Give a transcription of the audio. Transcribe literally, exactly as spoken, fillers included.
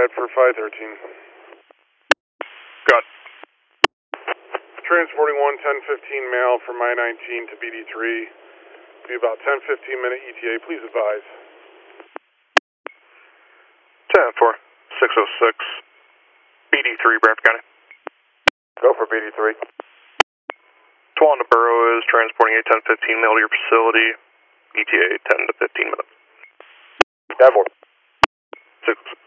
ride for five thirteen. Got it. Transporting one ten fifteen mail from I nineteen to B D three. Be about ten fifteen minute E T A, please advise. ten four, six oh six, B D three, Bradford County. Go for B D three. Tawanda Borough is transporting a ten fifteen mail to your facility. E T A ten to fifteen minutes. ten four. six oh six.